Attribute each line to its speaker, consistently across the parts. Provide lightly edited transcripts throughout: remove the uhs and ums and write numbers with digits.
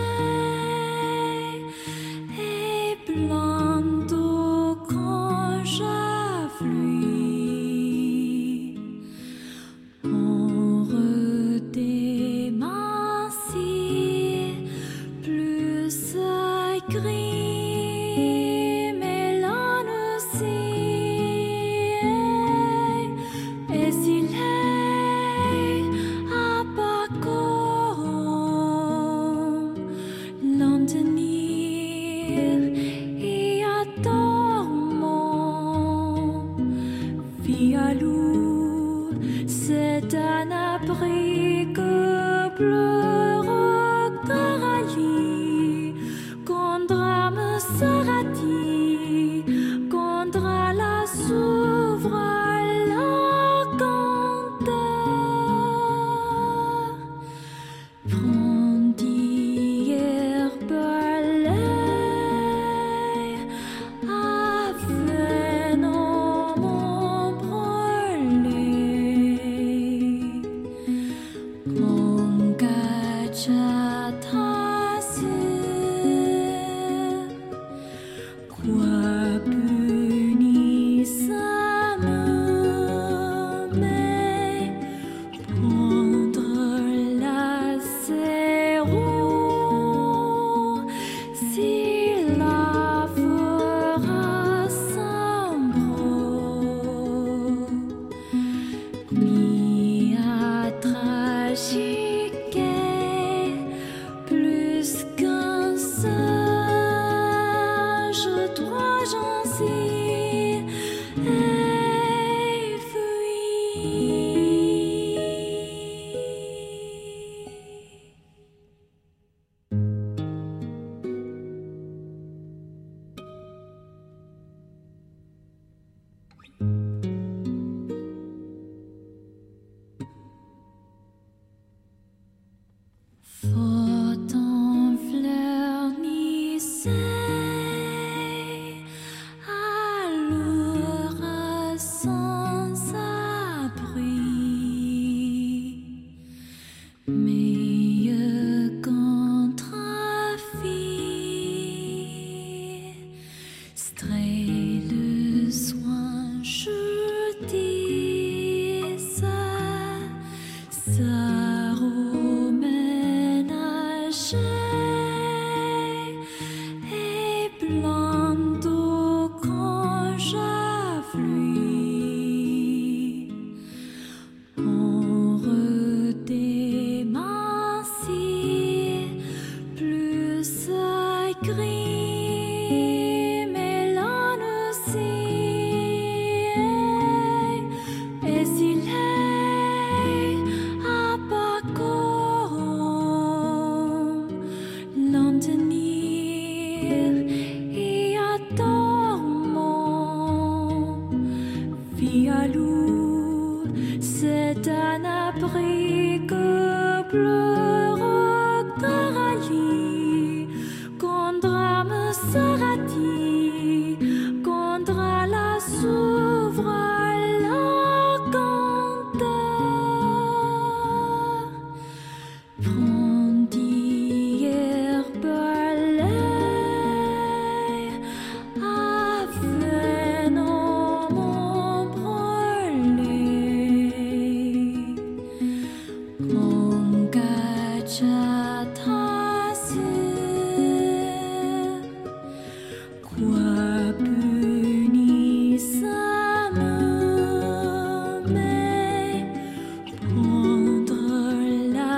Speaker 1: et blanc d'eau quand j'affluis. On redémincie plus gris, mais l'on aussi. Et s'il est à Pacôme, l'on tenir et à dormant, via loup, c'est un abri que pleure Coralie. Contre me sera-t-il, contre la s'ouvre la canteur. Prends d'hier balai, avenant mon brûlé. Mon gâchatasse, quoi punissame, mais prendre la zéro, s'il la fera sombre, mi à tragique, plus qu'un singe, droit j'en suis et fuis. Faut en fleurnisser, alors sans abri, meilleur contre-fille, stray le soin, je dis ça et blanc d'eau quand j'affluis. On redémincie plus gris, mais l'on aussi. Et s'il est à Pacôme, l'on tenir et à dormant, via loup, c'est un abri que pleure Coralie. Contre me sera-t-il, contre la s'ouvre la canteur. Prends d'hier balai, avenant mon brûlé. Mon gâchatasse, quoi punissame, mais prendre la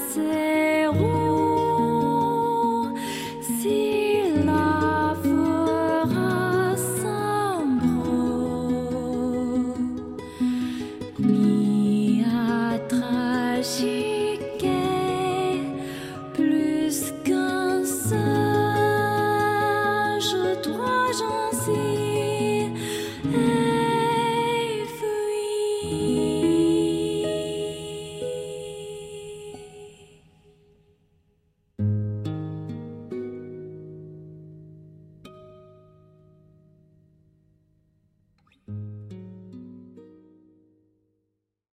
Speaker 1: zéro, s'il la fera sombre, mi à tragique, plus qu'un singe, droit j'en suis